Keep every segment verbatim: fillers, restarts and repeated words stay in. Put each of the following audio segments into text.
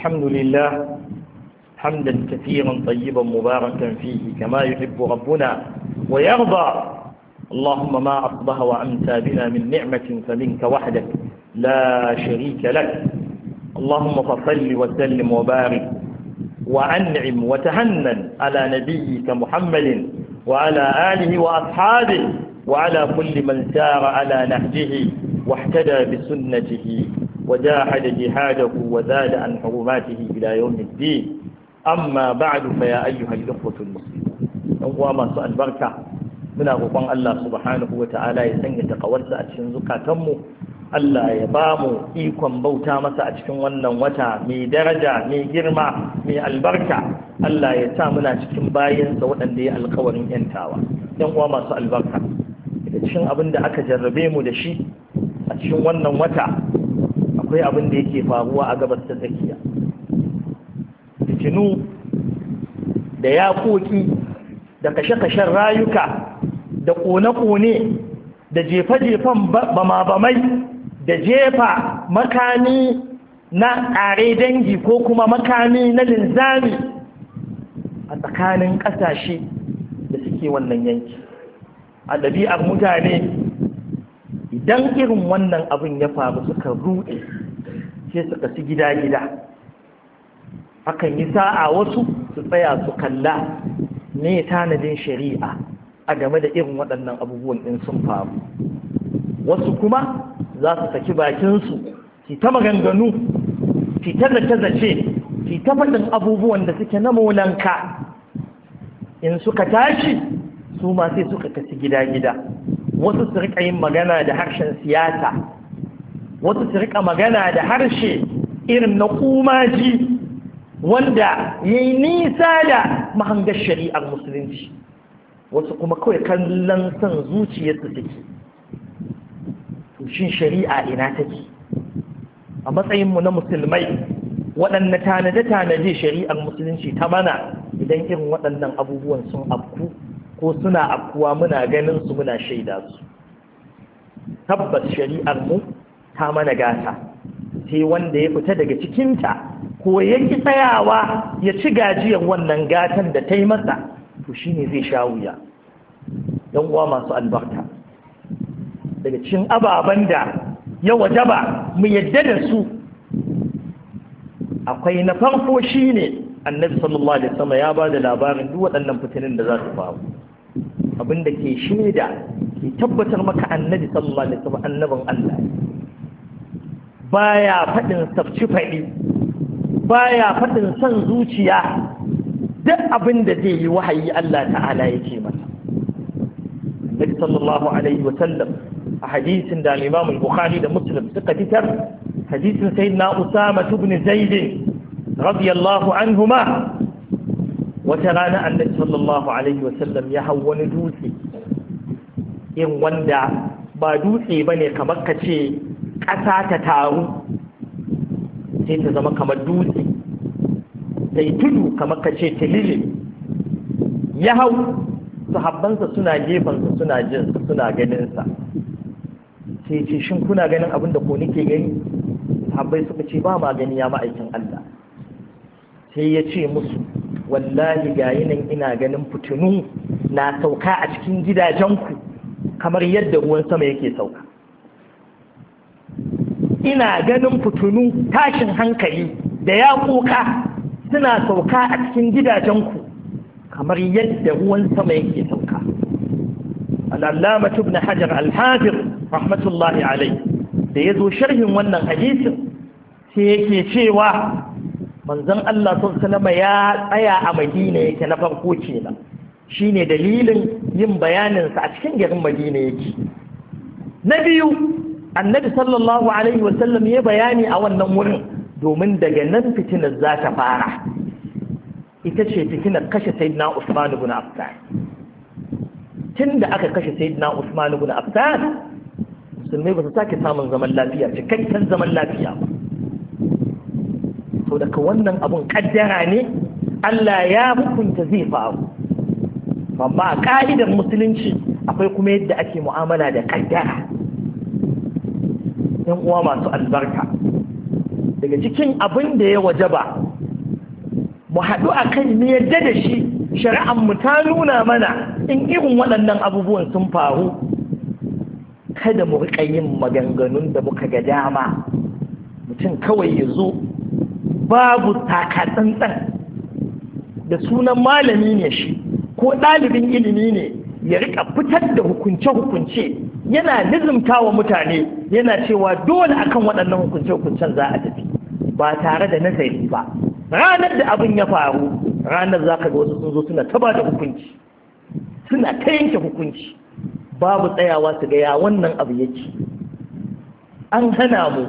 الحمد لله حمدا كثيرا طيبا مباركا فيه كما يحب ربنا ويرضى. اللهم ما أصبح وأمسى بنا من نعمة فمنك وحدك لا شريك لك. اللهم فصل وسلم وبارك وأنعم وتهنن على نبيك محمد وعلى آله وأصحابه وعلى كل من سار على نهجه واحتدى بسنته وجاهد جهاده وزاد عن حرماته إلى يوم الدين. أما بعد فيا أيها الإخوة المسلمون وما سؤال بركة من أغفان الله سبحانه وتعالى يسنج تقوسع تشنزكا تمو Allah ya ba mu ikon bauta masa a cikin wannan wata mai daraja mai girma mai albarka. Allah ya sa muna cikin bayansa waɗanda ya alkawarin yantawa. Yan uwa masu albarka, da cikin abin da aka jarrabe mu da shi a cikin wannan wata akwai abin da yake faruwa a gabas ta tsakiya. Fitinu da yaƙoƙi da kashe-kashen rayuka da ƙone-ƙone da jefe-jefen bama-bamai da jefa makami na ƙare dangi ko kuma makami na linzami a tsakanin ƙasashe da suke wannan yanki. A ɗabi'ar mutane idan irin wannan abin ya faru suka ruɗe sai suka ci gida-gida. Akan yi sa'a wasu su tsaya su kalla ne tanadin shari'a a game da irin waɗannan abubuwan ɗin sun faru. Wasu kuma za su saki bakinsu su ta maganganu, su ta zace-zace, su ta faɗin abubuwan da suke na molanka. In suka tashi su ma sai suka kasi gida-gida. Wasu su riƙa yin magana da harshen siyasa, wasu su riƙa magana da harshe irin na kumaji wanda ya yi nisa da mahangar shari'ar musulunci. Wasu kuma kawai kallon son zuciyarsu suke. Shin shari'a ina take? A matsayinmu na musulmai waɗanne tanade-tanade shari'ar musulunci ta mana idan irin waɗannan abubuwan sun afku ko suna afkuwa muna ganin su muna shaida su. Tabbas shari'ar mu ta mana gata, sai wanda ya fita daga cikinta ko ya ki tsayawa ya ci gajiyar wannan gatan da ta yi masa, to shine zai sha wuya. Yan uwa masu albarka, daga cikin ababen da ya wajaba mu yadda da su akwai na farko shine annabi sallallahu alaihi wasallam ya bada labarin duk waɗannan fitinin da za su faru. Abinda ke shaida ke tabbatar maka annabi sallallahu alaihi wasallam annabin Allah baya faɗin sabci faɗi, baya faɗin son zuciya. Duk abin da zai yi wahayi Allah ta'ala yake masa. Nabi sallallahu alaihi wasallam a hadisin da Imam al-Bukhari da Muslim suka fitar, hadisin sayyidina Usama ibn Zaid radiyallahu anhuma, wata rana annabi sallallahu alaihi wasallam ya hau wani dutse in wanda ba dutse bane kamar kace ƙasa ta taru sai ta zama kamar dutse, sai tudu kamar kace tilili. Ya hau, sahabbansa suna gefansa suna jinsa suna ganinsa. Sai ce shin kuna ganin abin da ko nake gani? Sahabbai suka ce ba ma gani ya ma'aikin Allah. Sai ya ce musu wallahi ga nan ina ganin fitinu na sauka a cikin gidajenku kamar yadda ruwan sama yake sauka. Ina ganin fitinu tashin hankali da ya kuka suna sauka a cikin gidajenku kamar yadda ruwan sama yake sauka. Al-Allama Ibn Hajar al-Hafiz rahmatullahi alayhi da yazo sharhin wannan hadisin sai yake cewa manzon Allah sallallahu alaihi wasallam ya tsaya a Madina yake na farko kenan, shine dalilin yin bayanin sa a cikin garin Madina yake. Na biyu, annabi sallallahu alaihi wasallam ya bayani a wannan wurin domin daga nan fitinar za ta fara. Ita ce fitinar kashe sayyidina Usman ibn Affan. Tunda aka kashe sayyidina Usman ibn Affan, musulmai ba su sake samun zaman lafiya, cikakken zaman lafiya ba. To daga wannan abun kaddara ne, Allah ya hukunta zai faru. Amma a ka'idar musulunci akwai kuma yadda ake mu'amala da kaddara. Yan uwa masu albarka, daga cikin abin da ya wajaba mu haɗu a kai mu yadda da shi, shari'ar mu ta nuna mana in irin waɗannan abubuwan sun faru kada mu riƙa yin maganganun da muka ga dama. Mutum kawai ya zo babu takatsantsan da sunan malami ne shi ko ɗalibin ilimi ne ya riƙa fitar da hukunce-hukunce yana nizumta wa mutane yana cewa dole akan waɗannan hukunce-hukuncen za a tafi ba tare da nazari ba. Ranar da abin ya faru ranar za ka ga wasu sun zo suna taba da hukunci suna ta yanke hukunci babu tsayawa su ga ya wannan abu yake. An hana mu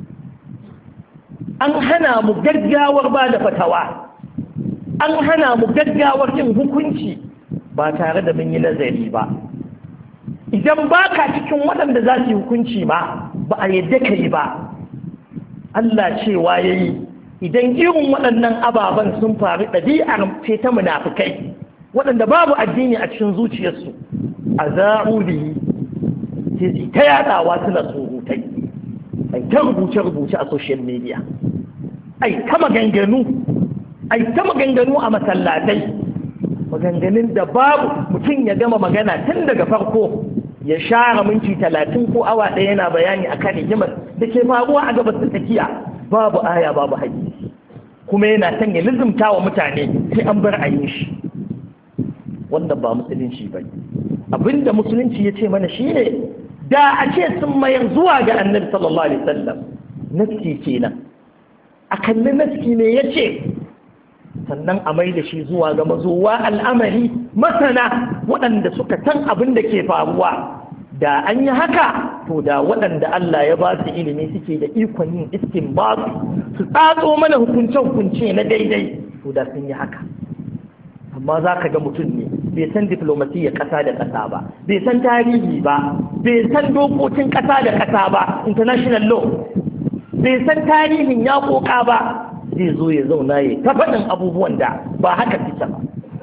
an hana mu gaggawar ba da fatawa, an hana mu gaggawar yin hukunci ba tare da mun yi nazari ba. Idan ba ka cikin waɗanda za su yi hukunci ma ba a yadda ka yi ba. Allah cewa ya yi idan irin waɗannan ababen sun faru ɗabi'ar ce ta munafukai waɗanda babu addini a cikin zuciyarsu a za'u bihi sai su ta yaɗawa suna surutai, ai ta rubuce-rubuce a social media, ai ta maganganu ai ta maganganu a masallatai, maganganun da babu mutum ya gama magana tun daga farko ya share minti talatin ko awa ɗaya yana bayani a kan rigimar da ke faruwa a gabas ta tsakiya babu aya babu hadisi, kuma yana son ya lizumta wa mutane sai an bar ayin shi. Wannan ba musulunci ba. Abinda musulunci ya ce mana shi ne da a ce sun mayar zuwa ga annabi sallallahu alaihi wasallam naski kenan, a kalli naski ne ya ce, sannan a mai da shi zuwa ga mazowa al'amari masana waɗanda suka san abin da ke faruwa. Da an yi haka to da waɗanda Allah ya ba su ilimi suke da ikon yin istinbatu su tsatso mana hukunce-hukunce na daidai, to da sun yi haka. Amma za ka ga mutum ne bai san diflomasiyyar ƙasa da ƙasa ba, bai san tarihi ba, bai san dokokin ƙasa da ƙasa ba, international law, bai san tarihin yaƙoƙa ba, zai zo ya zauna ya ta faɗin abubuwan da ba haka fita ba,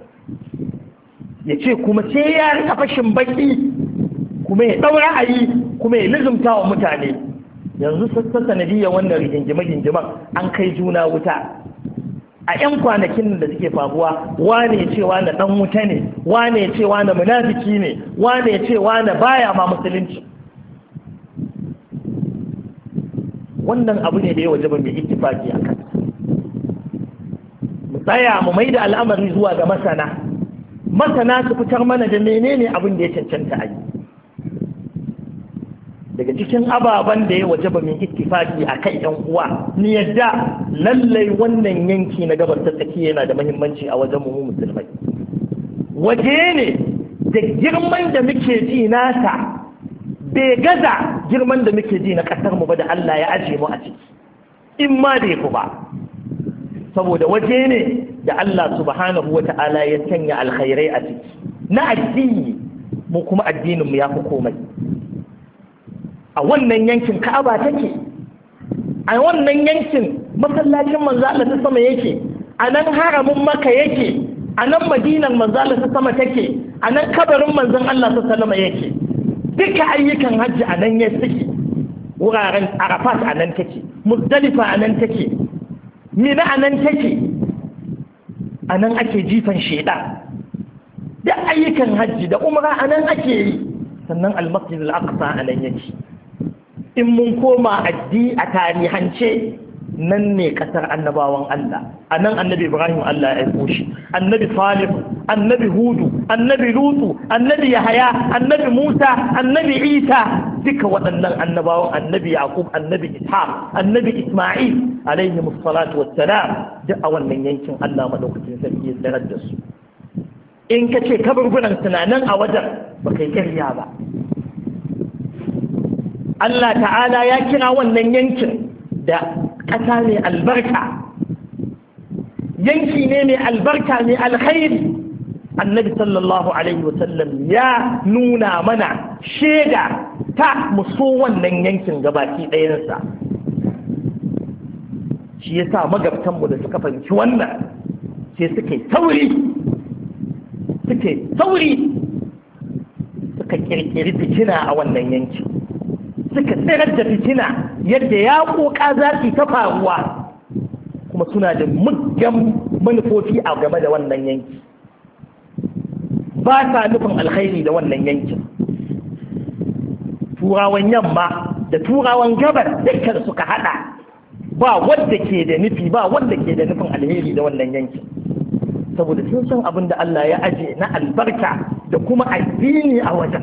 ya ce kuma sai ya rika fashin baki kuma ya ɗau ra'ayi kuma ya lizumta wa mutane. Yanzu sassa sanadiyyar wannan rigingime-gingimen an kai juna wuta a 'yan kwanakin da suke faruwa, wane cewa na ɗan wuta ne, wane cewa na munafiki ne, wane cewa na baya ma musulunci. Wannan abu ne da ya wajaba mai ittifaki a kan mu tsaya mu mai da al'amari zuwa ga masana masana su fitar mana da menene abin da ya cancanta a yi. Daga cikin ababen da ya wajaba mai ittifaki a kai ‘yan uwa, ni yadda lallai wannan yanki na gabar ta tsakiya yana da muhimmanci a wajen mu musulmai. Waje ne da girman da muke ji nasa bai gaza girman da muke ji na ƙasar mu ba da Allah ya aje mu a ciki, in ma bai ku ba. Saboda waje ne da Allah subhanahu wa ta'ala ya sanya alkhairai a ciki na addini, mu kuma addinin mu ya fi komai. A wannan yankin Ka'aba take, a wannan yankin masallacin manzo Allah ta sama yake, a nan haramin Makka yake, a nan Madinar manzo Allah ta sama take, a nan kabarin manzon Allah ta sallama yake. Duka ayyukan hajji a nan ya suke, wuraren Arafat a nan take, Muzdalifa a nan take, Mina a nan take, a nan ake jifan sheda. Duk ayyukan hajji da umra a nan ake yi, sannan al-Masjid al-Aqsa a nan yake. In mun koma addi a tarihance nan ne kasar annabawan Allah, a nan annabi Ibrahim Allah ya aiko shi, annabi Salih, annabi Hudu, annabi Lutu, annabi Yahaya, annabi Musa, annabi Isa, duka waɗannan annabawan, annabi Yaqub, annabi Ishaq, annabi Isma'il alaihi musallatu wassalam, duk a wannan yankin Allah madaukakin sarki ya sanar da su. In ka ce kaburburan suna nan a wajen ba kai ƙarya ba. Allah ta'ala ya kira wannan yankin da ƙasa ne albarka, yanki ne mai albarka mai alkhairi. Annabi sallallahu alaihi wasallam ya nuna mana shaida ta muso wannan yankin gabaki ɗayansa. Shi ya sa magabtanmu da suka fahimci wannan sai suke sauri suke sauri suka kirkiri fitina a wannan yankin, suka tsirar da fitina yadda ya koka za su ta faruwa, kuma suna da muggan manufofi a game da wannan yanki, ba sa nufin alkhairi da wannan yankin. Turawan yamma da turawan gabar dukkan suka hada, ba wanda ke da nufi ba wanda ke da nufin alheri da wannan yankin, saboda sun san abin da Allah ya aje na albarka da kuma addini a wajen.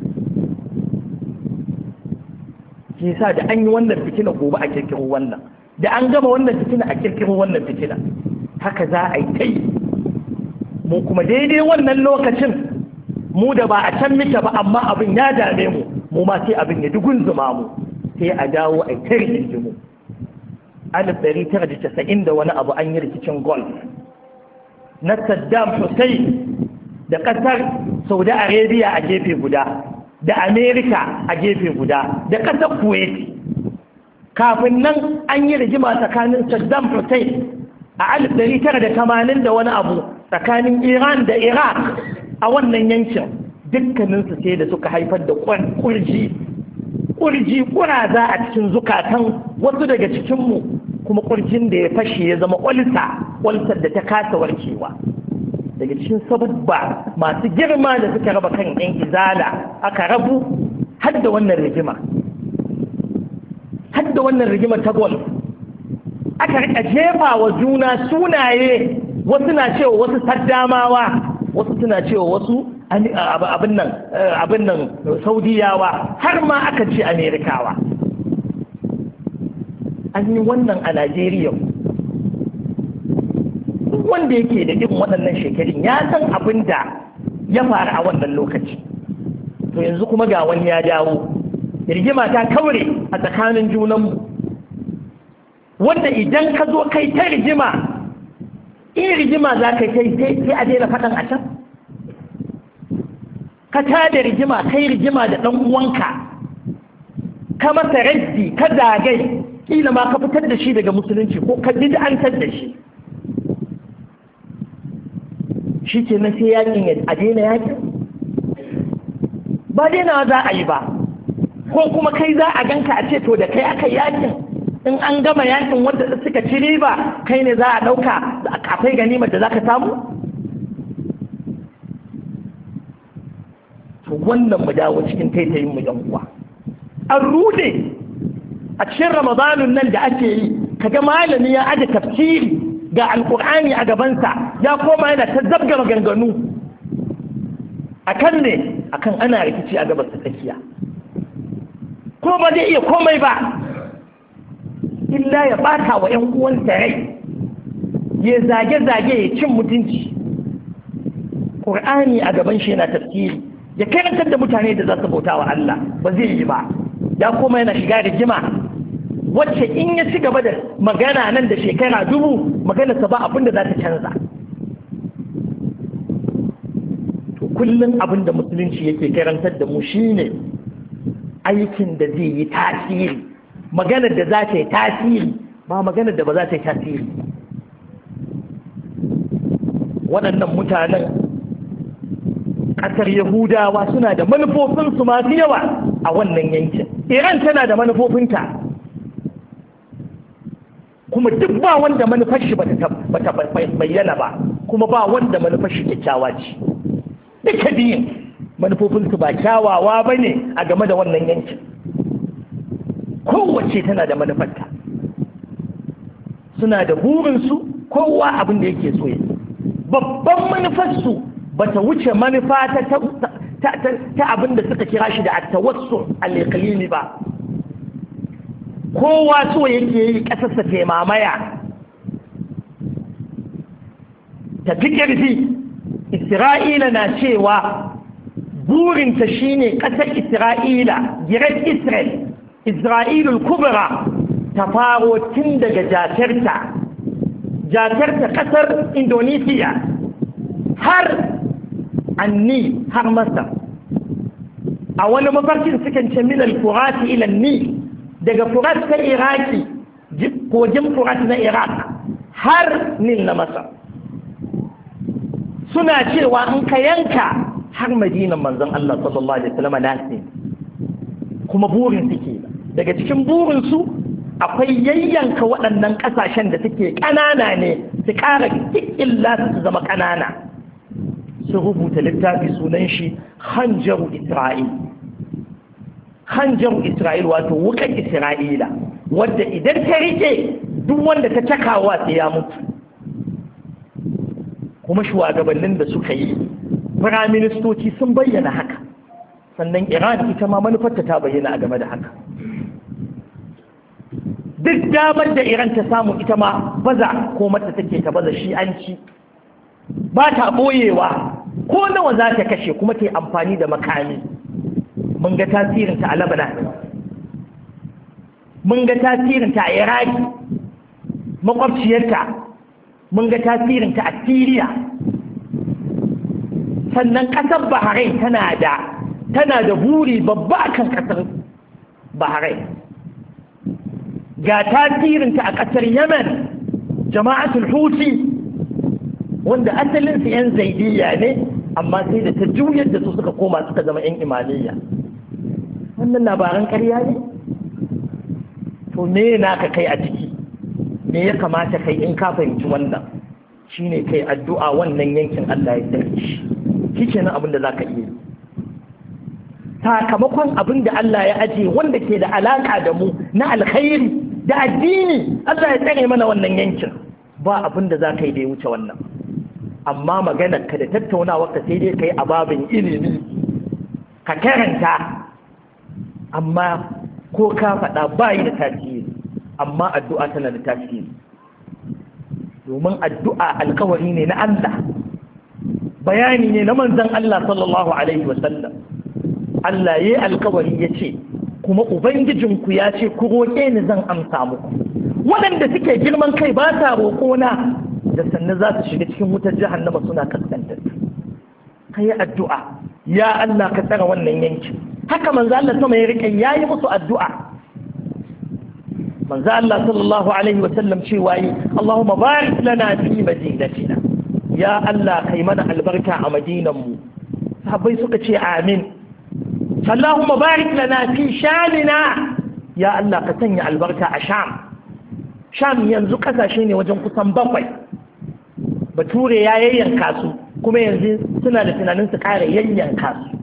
Ke sa da an yi wannan fitina gobe a kirkiro wannan, da an gama wannan fitina a kirkiro wannan fitina, haka za a yi ta yi. Mu kuma daidai wannan lokacin mu da ba a can mita ba amma abin ya dame mu, mu ma sai abin ya dugun zuma mu, sai a dawo a yi ta rigingimu. alif ɗari tara da casa'in da wani abu an yi rikicin golf na Saddam Hussein da ƙasar Saudi Arabia a gefe guda, da Amerika a gefe guda, da ƙasar Kuwait. Kafin nan an yi rigima tsakanin Saddam Hussein a alif ɗari tara da tamanin da wani abu tsakanin Iran da Iraq a wannan yankin. Dukkaninsu sai da suka haifar da ƙurji ƙurji ƙuraza a cikin zukatan wasu daga cikinmu, kuma ƙurjin da ya fashe ya zama ƙwalta ƙwaltar da ta kasa warkewa. Daga cikin sababba masu girma da suka raba kan ‘yan izala aka rabu har da wannan rigima har da wannan rigima ta golf. Aka rika jefa wa juna sunaye, wasu na cewa wasu saddamawa, wasu suna cewa wasu abin nan abin nan saudiyawa, har ma aka ce amerikawa. An yi wannan a Najeriya. Wanda yake da irin waɗannan shekarun ya san abin da ya faru a wannan lokaci. To yanzu kuma ga wani ya dawo, rigima ta kaure a tsakanin junanmu, wanda idan ka zo kai ta rigima, in rigima za ka kai sai a daina faɗan a can. Ka tada rigima, kai rigima da ɗan uwanka, ka masa raddi, ka zagai, kila ma ka fitar da shi daga musulunci ko ka bid'antar da shi. Shi ke na sai yakin a daina yakin? Ba daina za a yi ba, ko kuma kai za a ganka a ce to da kai aka yakin, in an gama yakin wanda suka ci riba kai ne za a ɗauka akwai ganimar da za ka samu? Wannan mu dawo cikin taitayin mu yan uwa. An rude a cikin Ramadanun nan da ake yi, kaga malami ya aje tafsiri ga alkur'ani a gabansa ya koma yana ta zabga maganganu akan ne akan ana rikici a gabas ta tsakiya, ko ba zai iya komai ba illa ya bata wa yan uwansa rai, ya zage-zage, ya cin mutunci. Qur'ani a gaban shi yana tafsiri, ya karantar da mutane da za su bauta wa Allah, ba zai yi ba. Ya koma yana shiga rigima wacce in ya ci gaba da magana nan da shekara dubu, maganarsa ba abin da za ta canza. To kullum abin da musulunci yake karantar da mu shine aikin da zai yi tasiri, maganar da za ta yi tasiri, ba maganar da ba za ta yi tasiri. Waɗannan mutanen ƙasar Yahudawa suna da manufofinsu masu yawa a wannan yankin. Iran tana da manufofinta, kuma duk ba wanda manufar shi bata bayyana ba, kuma ba wanda manufar shi kyakkyawa ce. Duka biyun manufofinsu ba kyawawa ba ne a game da wannan yankin. Kowace tana da manufarta, suna da burinsu, kowa abin da yake so ya. Babban manufarsu ba ta wuce manufa ta abin da suka kira shi da attawassu al-iqlimi ba. Kowa so yake yi ƙasarsa ta mamaya, ta fi ƙarfi. Isra'ila na cewa burinta shine ƙasar Isra'ila, Great Israel, Isra'ilul Kubra, ta faro tun daga jakarta jakarta ƙasar Indonesia har anni har Masar. A wani mafarkin sukan ce min al-Furat ila ni, daga Furat ta Iraki, kogin Furat na Iraq har Nil na Masar. Suna cewa in ka yanka har Madinan manzon Allah sallallahu alaihi wasallam nasi, kuma burin suke daga cikin burinsu akwai yayyanka waɗannan ƙasashen da suke ƙanana ne su ƙara illa su zama ƙanana. Su rubuta littafi sunan shi hanjaru Isra'il. Hanjaru Isra'il wato wukan Isra'ila, wadda idan ta rike duk wanda ta cakawa sai ya mutu. Kuma shugabannin da suka yi firaministoci sun bayyana haka, sannan Iran ita ma manufarta ta bayyana a game da haka. Duk damar da Iran ta samu ita ma baza ko mata take ta baza shi'anci, ba ta ɓoyewa ko nawa za ta kashe kuma ta yi amfani da makami. Mun ga tasirinta a Lebanon, mun ga tasirinta a Iraki makwabciyarta, mun ga tasirinta a Syria. Sannan ƙasar Bahrain tana da tana da buri babba kan ƙasar Bahrain. Ga tasirinta a ƙasar Yemen, jama'atul Houthi, wanda asalinsu 'yan zaidiyya ne amma sai da ta juyar da su suka koma suka zama 'yan imamiyya. Wannan labaran ƙarya ne? To me naka kai a ciki? Me ya kamata kai in ka fahimci wannan? Shine kai addu'a wannan yankin Allah ya tsare shi. Kike nan abin da zaka iya. Sakamakon abin da Allah ya aje wanda ke da alaka da mu na alkhairi da addini, Allah ya tsare mana wannan yankin. Ba abin da zaka yi da ya wuce wannan. Amma maganar ka da tattaunawa ka sai dai kai a babin ilimi ka karanta, amma ko ka faɗa ba yi da tasiri, amma addu'a tana da tasiri, domin addu'a alkawari ne na Allah, bayani ne na manzon Allah sallallahu alaihi wasallam. Allah ya yi alkawari ya ce kuma ubangijinku ya ce ku roƙe ni zan amsa muku. Waɗanda suke girman kai ba sa roƙona da sannan za su shiga cikin wutar jahannama suna kaskantar. Ka yi addu'a, ya Allah ka tsara wannan yankin. Haka manzo Allah sama ya rike yayi musu addu'a. Manzo Allah sallallahu alaihi wa sallam cewa yi Allahumma barik lana fi madinatina. Ya Allah kai mana albarka a madinan mu. Sahabbai suka ce amin. Allahumma barik lana fi shamina. Ya Allah ka sanya albarka a Sham. Sham yanzu kasashe ne wajen kusan bakwai. Bature ya yayyanka su kuma yanzu suna da tunanin su kare yayyanka su.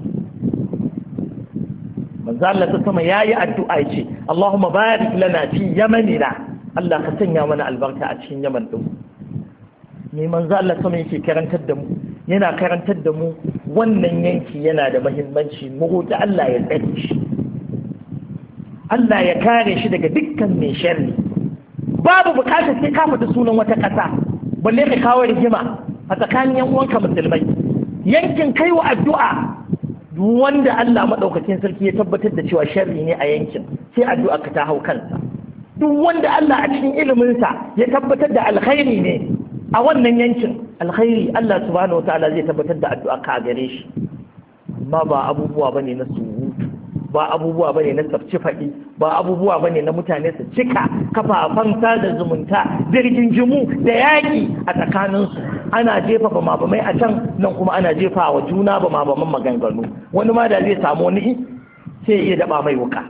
Manzo Allah ta sama yayi addu'a yace Allahumma barik lana fi yamanina. Allah ka sanya mana albarka a cikin Yaman din. Me manzo Allah sama yake karantar da mu? Yana karantar da mu wannan yanki yana da muhimmanci, mu roki Allah ya tsare shi. Allah ya kare shi daga dukkan mai sharri. Babu bukatar sai ka fita sunan wata ƙasa, balle ka kawo rigima a tsakanin yan uwanka musulmai. Yankin kai wa addu'a, duk wanda Allah madaukakin sarki ya tabbatar da cewa sharri ne a yankin, sai addu'a ka ta hau kansa. Duk wanda Allah a cikin iliminsa ya tabbatar da alkhairi ne a wannan yankin, alkhairi Allah subhanahu wataala zai tabbatar da addu'a ka a gare shi. Amma ba abubuwa bane na surutu, ba abubuwa bane na tsafci faɗi, ba abubuwa bane na mutane su cika kafafan sada zumunta jirgin jimu da yaƙi a tsakaninsu. Ana jefa bama-bamai a can, nan kuma ana jefa wa juna bama-baman maganganu. Wani ma da zai samu wani sai iya daba mai wuka.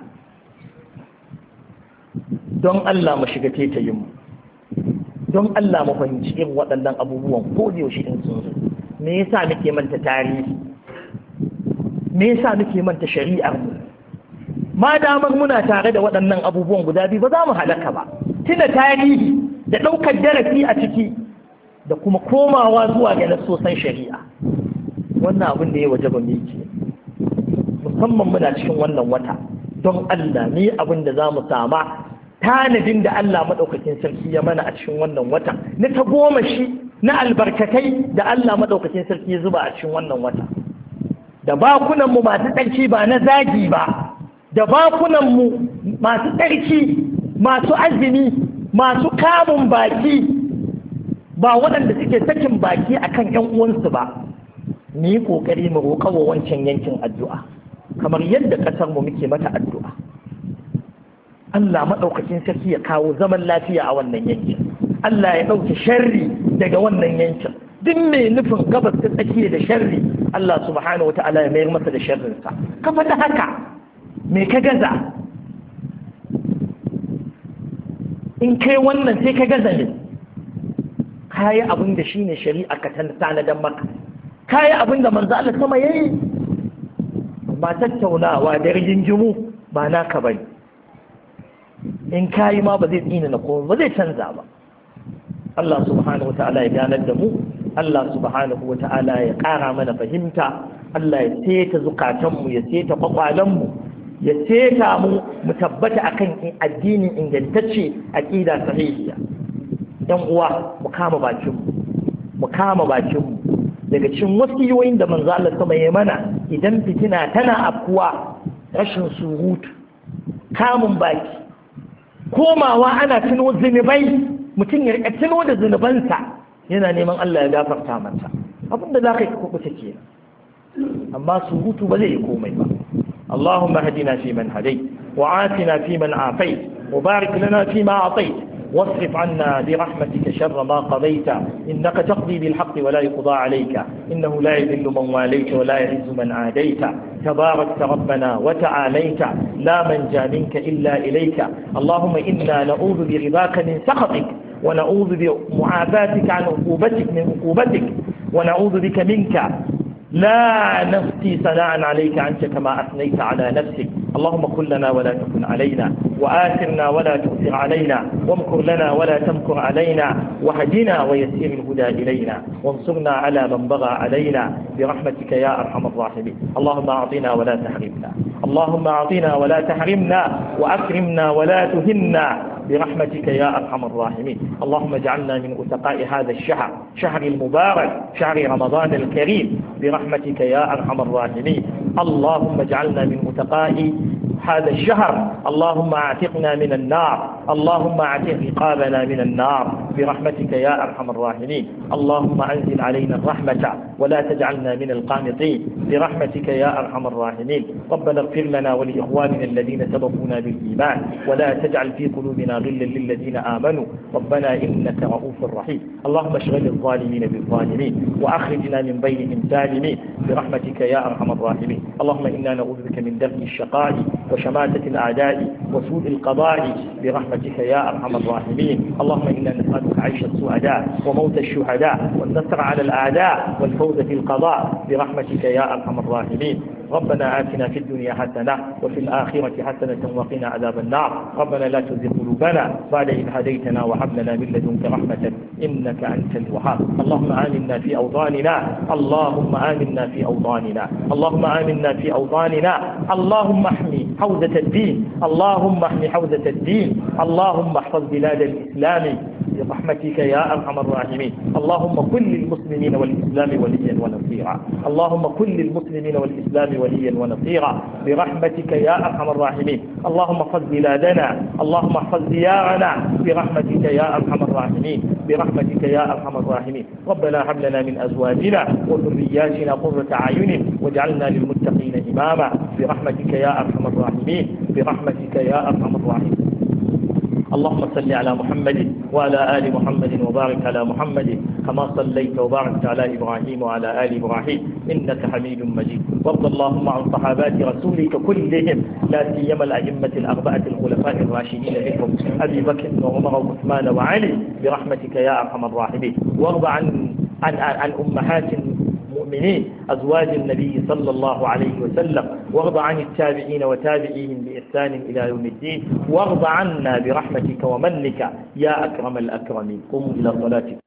Don Allah mu shiga tetayin mu, don Allah mu fahimci irin waɗannan abubuwan ko da yaushe in sun zo. Me yasa muke manta tarihi? Me yasa muke manta shari'ar mu? Ma damar muna tare da waɗannan abubuwan guda biyu ba za mu halaka ba. Tuna tarihi da ɗaukar darasi a ciki da kuma komawa zuwa ga nasosan shari'a. Wannan abin da ya waje ba mu yi, musamman muna cikin wannan wata. Don Allah ne abin da za mu sama tanadin da Allah maɗaukakin sarki ya mana a cikin wannan wata, na ta goma shi na albarkatai da Allah maɗaukakin sarki ya zuba a cikin wannan wata. Da bakunanmu masu tsarki ba na zagi ba, da bakunanmu masu tsarki, masu azumi, masu kamun baki, ba waɗanda suke sakin baki akan ƴan uwansu ba. Mu yi ƙoƙari mu roƙa wa wancan yankin addu'a, kamar yadda ƙasarmu muke mata addu'a. Allah maɗaukakin sarki ya kawo zaman lafiya a wannan yankin. Allah ya ɗauke sharri daga wannan yankin. Duk mai nufin gabas ta tsakiya da sharri, Allah subhanahu wa ta'ala ya mayar masa da sharrinsa. Ka faɗa haka, me ka gaza? in kai wannan sai ka gaza ne kayi abin da shine shari'a ka tanadan maka kayi abin da manzo Allah sama yayi ba tattaunawa da rigingimu ba naka bane in kayi ma ba zai tsina na komai ba zai canza ba Allah subhanahu wata'ala ya ganar da mu Allah subhanahu wata'ala ya ƙara mana fahimta Allah ya seta zukatanmu ya seta kwakwalenmu ya seta mu mu tabbata akan addinin ingantacce aqida sahihiya dan uwa mu kama bakin mu kama bakin mu daga cikin wasiyoyin da manzo Allah sama ya mana idan fitina tana afkuwa rashin surutu kamun baki komawa ana tuno zunubai mutum ya rika tuno da zunubansa yana neman Allah ya gafarta masa abinda za ka yi kuɓuta ke amma surutu ba zai yi komai ba Allahumma hadina fi man hadai wa atina fi man afai wa barik lana fi ma atai واصرف عنا برحمتك شر ما قضيت إنك تقضي بالحق ولا يقضى عليك إنه لا يذل من واليت ولا يعز من عاديت تباركت ربنا وتعاليت لا منجا منك إلا إليك اللهم إنا نعوذ برضاك من سخطك ونعوذ بمعافاتك عن عقوبتك من عقوبتك ونعوذ بك منك لا نفتي ثناء عليك أنت كما أثنيت على نفسك اللهم كن لنا ولا تكن علينا وآثرنا ولا تؤثر علينا وامكر لنا ولا تمكر علينا وهدنا ويسير الهدى إلينا وانصرنا على من بغى علينا برحمتك يا أرحم الراحمين اللهم أعطنا ولا تحرمنا اللهم أعطنا ولا تحرمنا وأكرمنا ولا تهنا برحمتك يا أرحم الراحمين اللهم اجعلنا من أتقاء هذا الشهر شهر المبارك شهر رمضان الكريم برحمتك يا أرحم الراحمين اللهم اجعلنا من أتقاء هذا الشهر اللهم اعتقنا من النار اللهم اعتق رقابنا من النار برحمتك يا أرحم الراحمين اللهم أنزل علينا الرحمة ولا تجعلنا من القانطين برحمتك يا أرحم الراحمين ربنا اغفر لنا ولإخواننا الذين سبقونا بالإيمان ولا تجعل في قلوبنا غلا للذين آمنوا ربنا إنك رؤوف رحيم اللهم اشغل الظالمين بالظالمين وأخرجنا من بينهم سالمين برحمتك يا أرحم الراحمين اللهم إنا نعوذ بك من درك الشقاء وشماتة الأعداء وسوء القضاء برحمتك يا أرحم الراحمين اللهم إنا نسألك عيش السعداء وموت الشهداء والنصر على الأعداء والفوز في القضاء برحمتك يا أرحم الراحمين ربنا آتنا في الدنيا حسنة وفي الآخرة حسنة وقنا عذاب النار ربنا لا تزغ قلوبنا بعد إذ هديتنا وهب لنا من لدنك رحمة إنك أنت الوهاب اللهم آمنا في أوطاننا اللهم آمنا في أوطاننا اللهم آمنا في أوطاننا اللهم احمي حوزة الدين اللهم احمي حوزة الدين اللهم احفظ بلاد الإسلام برحمتك يا أرحم الراحمين اللهم كن للمسلمين والإسلام وليا ونصيرا اللهم كن للمسلمين والإسلام وليا ونصيرا برحمتك يا أرحم الراحمين اللهم احفظ بلادنا اللهم احفظ ديارنا برحمتك يا أرحم الراحمين برحمتك يا أرحم الراحمين ربنا هب لنا من أزواجنا وذرياتنا قرة أعين واجعلنا للمتقين إماما برحمتك يا أرحم الراحمين برحمتك يا أرحم الراحمين اللهم صل على محمد وعلى آل محمد وبارك على محمد كما صليت وباركت على إبراهيم وعلى آل إبراهيم إنك حميد مجيد وارض اللهم عن صحابات رسولك كلهم لا سيما الأئمة الأربعة الخلفاء الراشدين منهم أبي بكر وعمر وعثمان وعلي برحمتك يا أرحم الراحمين وارض عن عن عن أمهات المؤمنين أزواج النبي صلى الله عليه وسلم وارض عن التابعين وتابعيهم بإحسان إلى يوم الدين وارض عنا برحمتك ومنك يا أكرم الأكرمين قوموا إلى صلاتكم